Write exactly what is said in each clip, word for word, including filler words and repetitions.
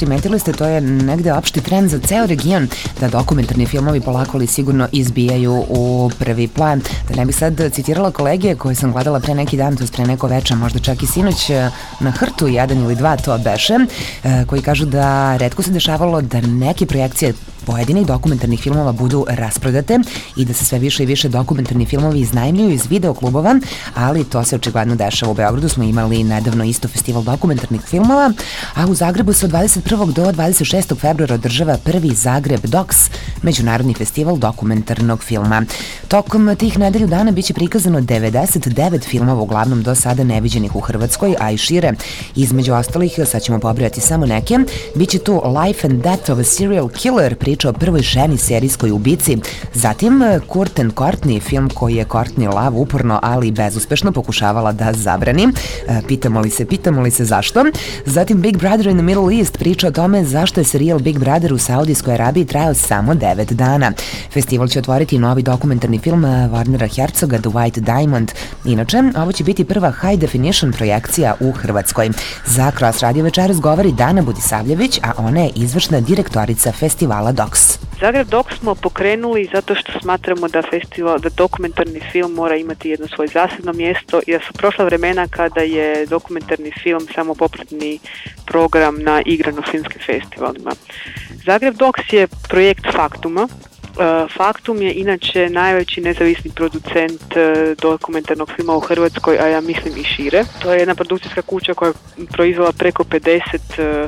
primetili ste, to je negde opšti trend za ceo region, da dokumentarni filmovi polako ali sigurno izbijaju u prvi plan. Da ne bih sad citirala kolege koje sam gledala pre neki dan, to je pre neko veče, možda čak i sinoć na Hrtu, jedan ili dva to beše, koji kažu da retko se dešavalo da neke projekcije pojedinih dokumentarnih filmova budu rasprodate i da se sve više i više dokumentarni filmovi iznajmljuju iz videoklubova, ali to se očigledno dešava. U Beogradu smo imali nedavno isto festival dokumentarnih filmova, a u Zagrebu se od dvadeset prvog do dvadeset šestog februara održava prvi Zagreb Doks, međunarodni festival dokumentarnog filma. Tokom tih nedelju dana biće prikazano devedeset devet filmova, uglavnom do sada neviđenih u Hrvatskoj, a i šire. Između ostalih, sad ćemo pobrojati samo neke, biće tu Life and Death of a Serial Killer, priča o prvoj ženi serijskoj ubici. Zatim Kurt and Courtney, film koji je Courtney Love uporno, ali bezuspešno pokušavala da zabrani. Pitamo li se, pitamo li se zašto? Zatim Big Brother in the Middle East, priča o tome zašto je serijal Big Brother u Saudijskoj Arabiji trajao samo devet dana. Festival će otvoriti novi dokumentarni film Warnera Herzoga The White Diamond. Inače, ovo će biti prva high definition projekcija u Hrvatskoj. Za Cross Radio večeras govori Dana Budisavljević, a ona je izvršna direktorica festivala Doks. Zagreb Doks smo pokrenuli zato što smatramo da festival, da dokumentarni film mora imati jedno svoje zasebno mjesto i da su prošla vremena kada je dokumentarni film samo popratni program na igrano-filmskim festivalima. Zagreb Doks je projekt Faktuma. Faktum je inače najveći nezavisni producent dokumentarnog filma u Hrvatskoj, a ja mislim i šire. To je jedna produkcijska kuća koja je proizvela preko pedeset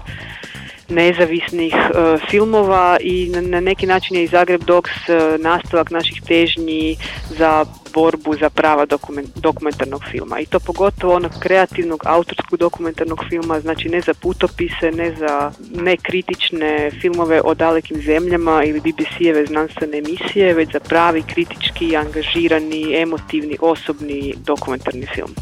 nezavisnih uh, filmova i na, na neki način je i Zagreb Doks uh, nastavak naših težnji za borbu za prava dokument, dokumentarnog filma. I to pogotovo onog kreativnog autorskog dokumentarnog filma, znači ne za putopise, ne za nekritične filmove o dalekim zemljama ili B B C-eve znanstvene emisije, već za pravi, kritički, angažirani, emotivni, osobni dokumentarni film.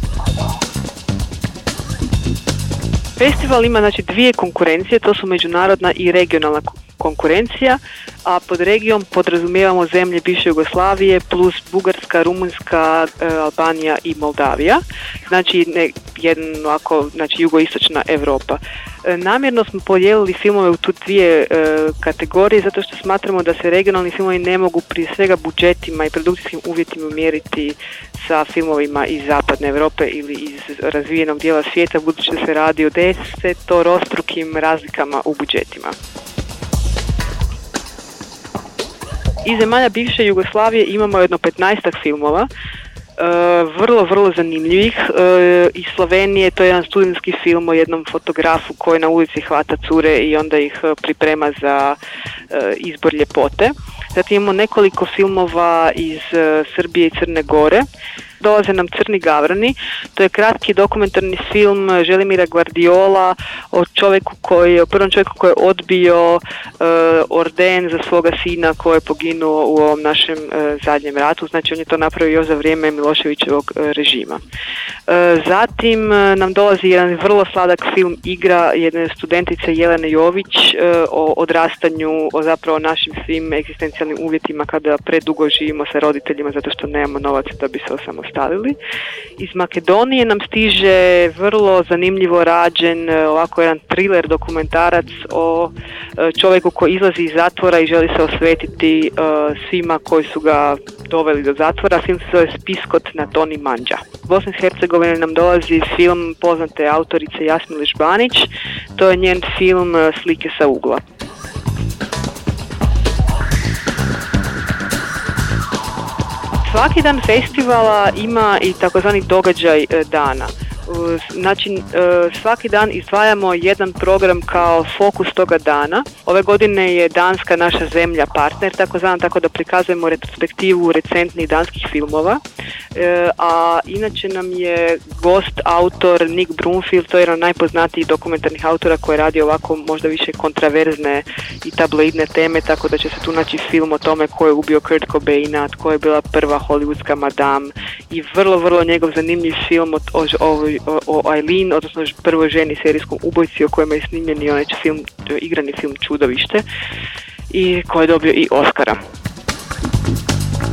Festival ima znači dvije konkurencije, to su međunarodna i regionalna konkurencija, a pod regijom podrazumijevamo zemlje bivše Jugoslavije plus Bugarska, Rumunjska, Albanija i Moldavija, znači ne, jedno ako, znači jugoistočna Europa. Namjerno smo podijelili filmove u tu dvije e, kategorije zato što smatramo da se regionalni filmovi ne mogu prije svega budžetima i produkcijskim uvjetima mjeriti sa filmovima iz zapadne Europe ili iz razvijenog dijela svijeta, budući da se radi o desetorostrukim razlikama u budžetima. Iz zemalja bivše Jugoslavije imamo jedno petnaestak filmova, Uh, vrlo, vrlo zanimljivih. Uh, iz Slovenije to je jedan studentski film o jednom fotografu koji na ulici hvata cure i onda ih uh, priprema za uh, izbor ljepote. Zatim imamo nekoliko filmova iz uh, Srbije i Crne Gore. Dolaze nam Crni gavrani, to je kratki dokumentarni film Želimira Guardiola o čovjeku koji, o prvom čovjeku koji je odbio uh, orden za svoga sina koji je poginuo u ovom našem uh, zadnjem ratu, znači on je to napravio još za vrijeme Miloševićevog uh, režima. Uh, zatim uh, nam dolazi jedan vrlo sladak film Igra jedne studentice Jelene Jović uh, o odrastanju, o zapravo našim svim egzistencijalnim uvjetima kada predugo živimo sa roditeljima zato što nemamo novaca da bi se osamostalili. Iz Makedonije nam stiže vrlo zanimljivo rađen ovako jedan thriller dokumentarac o čovjeku koji izlazi iz zatvora i želi se osvetiti uh, svima koji su ga doveli do zatvora. Film se zove Spiskot na Toni Manđa. U Bosni i Hercegovini nam dolazi film poznate autorice Jasmile Žbanić, to je njen film Slike sa ugla. Svaki dan festivala ima i takozvani događaj dana. Znači, svaki dan izdvajamo jedan program kao fokus toga dana. Ove godine je Danska naša zemlja partner, tako znam, tako da prikazujemo retrospektivu recentnih danskih filmova. A inače nam je gost autor Nick Broomfield, to je jedan od najpoznatijih dokumentarnih autora koji radi ovako možda više kontraverzne i tabloidne teme, tako da će se tu naći film o tome ko je ubio Kurt Cobaina, tko je bila prva hollywoodska madam i vrlo, vrlo njegov zanimljiv film o, o, o, o Aileen, odnosno prvoj ženi serijskom ubojci o kojima je snimljen i onaj film, igrani film Čudovište i koji je dobio i Oscara.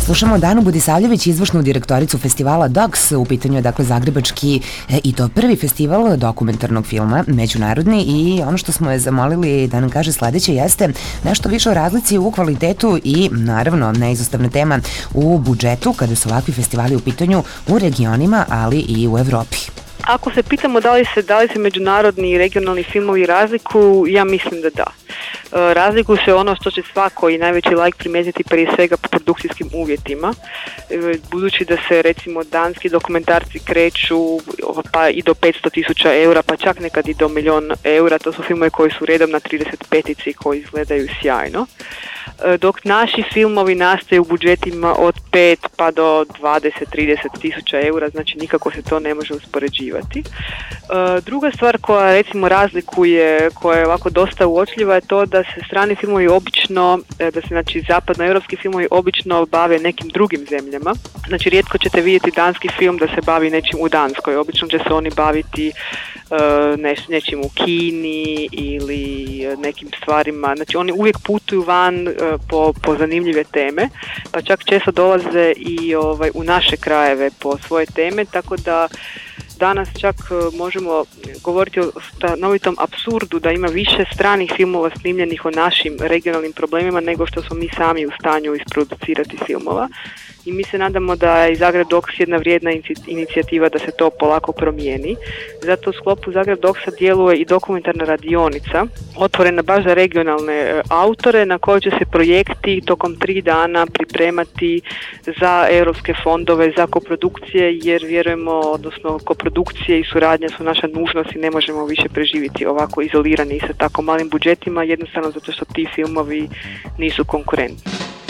Slušamo Danu Budisavljević, izvršnu direktoricu festivala Doks. U pitanju je dakle zagrebački e, i to prvi festival dokumentarnog filma, međunarodni, i ono što smo je zamolili da nam kaže sledeće jeste nešto više o razlici u kvalitetu i naravno neizostavna tema u budžetu kada su ovakvi festivali u pitanju u regionima, ali i u Evropi. Ako se pitamo da li se, da li se međunarodni i regionalni filmovi razlikuju, ja mislim da da. E, razlikuju se ono što će svako i najveći laik primijetiti prije svega po produkcijskim uvjetima. E, budući da se recimo danski dokumentarci kreću pa i do petsto tisuća eura, pa čak nekad i do milijun eura, to su filmovi koji su redom na trideset petici i koji izgledaju sjajno. E, dok naši filmovi nastaju u budžetima od pet pa do dvadeset do trideset tisuća eura, znači nikako se to ne može uspoređivati. E, druga stvar koja recimo razlikuje, koja je ovako dosta uočljiva, je to da se strani filmovi obično, da se znači zapadnoeuropski filmovi obično bave nekim drugim zemljama. Znači rijetko ćete vidjeti danski film da se bavi nečim u Danskoj, obično će se oni baviti uh, neš, nečim u Kini ili nekim stvarima. Znači oni uvijek putuju van uh, po, po zanimljive teme, pa čak često dolaze i ovaj, u naše krajeve po svoje teme, tako da danas čak možemo govoriti o stanovitom apsurdu da ima više stranih filmova snimljenih o našim regionalnim problemima nego što smo mi sami u stanju isproducirati filmova. I mi se nadamo da je Zagreb Doks jedna vrijedna inicijativa da se to polako promijeni. Zato u sklopu Zagreb Doksa djeluje i dokumentarna radionica, otvorena baš za regionalne autore, na kojoj će se projekti tokom tri dana pripremati za europske fondove, za koprodukcije, jer vjerujemo, odnosno koprodukcije i suradnja su naša nužnost i ne možemo više preživjeti ovako izolirani sa tako malim budžetima, jednostavno zato što ti filmovi nisu konkurentni.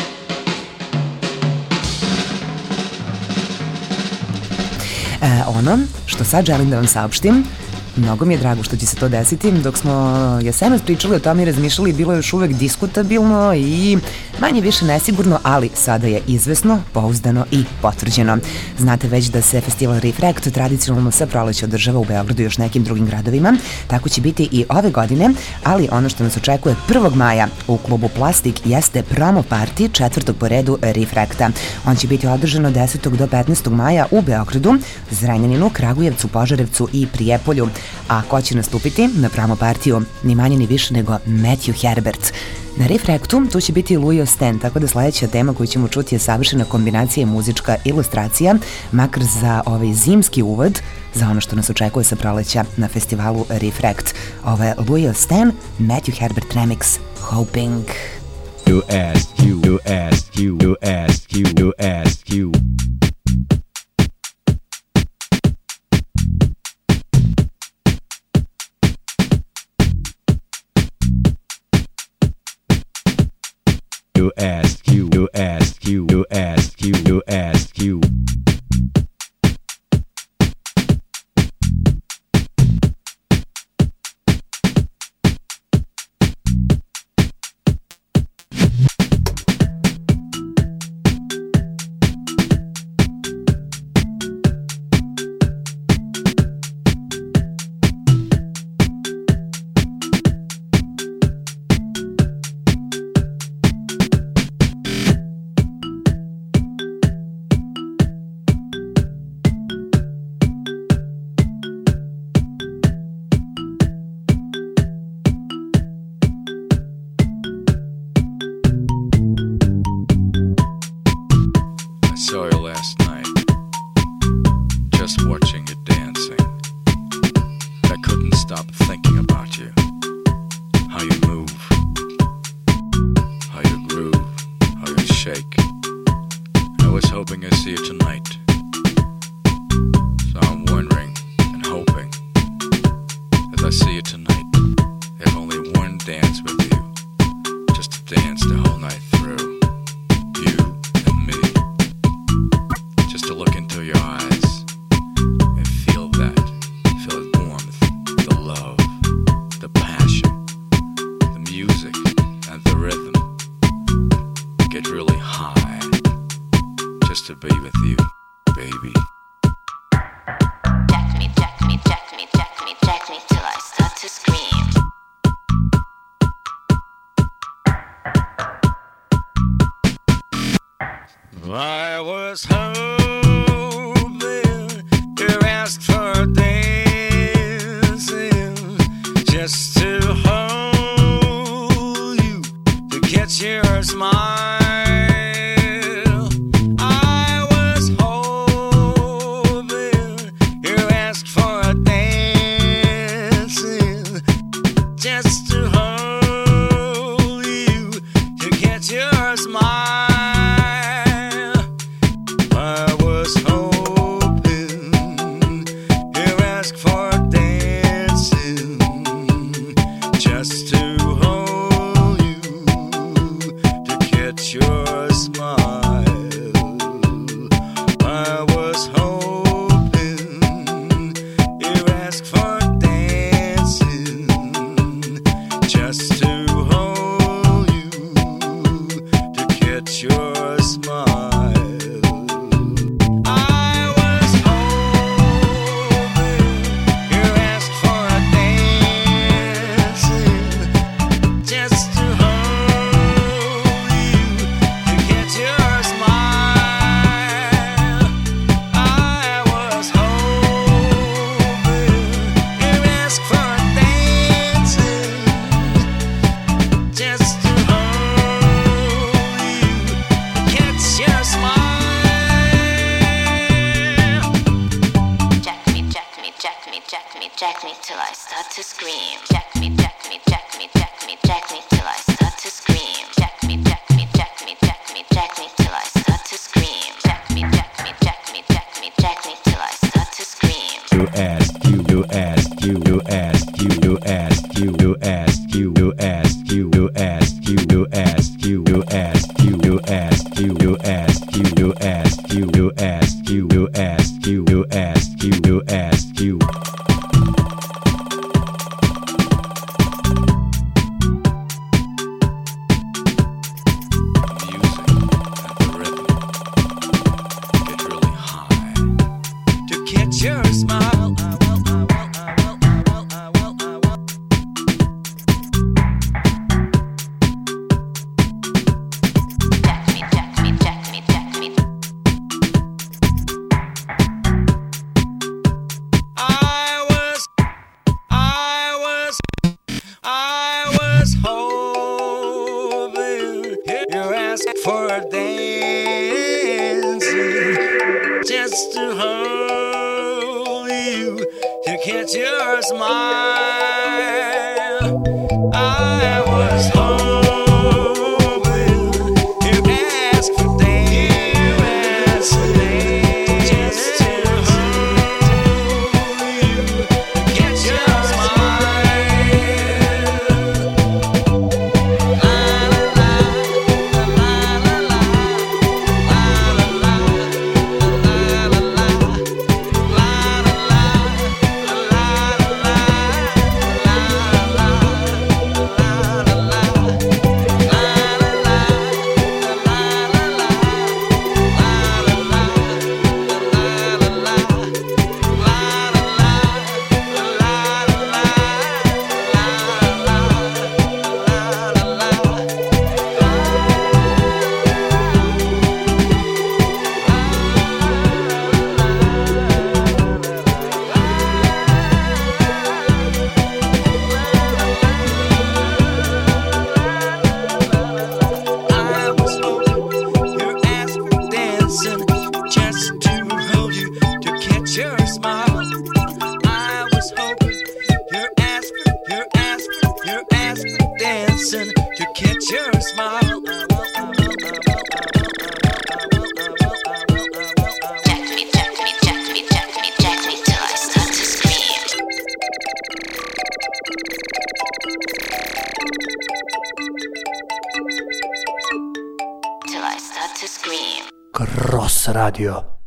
E, ono što sad želim da vam saopštim, mnogo mi je drago što će se to desiti. Dok smo jesenas pričali o tome i razmišljali, bilo je još uvek diskutabilno i manje više nesigurno, ali sada je izvesno, pouzdano i potvrđeno. Znate već da se festival Refract tradicionalno sa proleća održava u Beogradu i još nekim drugim gradovima. Tako će biti i ove godine, ali ono što nas očekuje prvog maja u klubu Plastik jeste promo party četvrtog po redu Refracta. On će biti održan od desetog do petnaestog maja u Beogradu, Zrenjaninu, Kragujevcu, Požarevcu i Prijepolju. A ko će nastupiti na promo partiju? Ni manje ni više nego Matthew Herbert. Na Refractu tu će biti Louis Osten, tako da sledeća tema koju ćemo čuti je savršena kombinacija i muzička ilustracija, makar za ovaj zimski uvod, za ono što nas očekuje sa proleća na festivalu Refract. Ovo je Louis Osten, Matthew Herbert remix, Hoping. You ask you, you ask you, you ask you, you ask you. You ask you, you ask you, you ask you, you ask you. I was hoping you asked for dancing just to hold you, to catch your smile. I was hoping you asked for dancing just to hold you, to catch your smile. Cross Radio.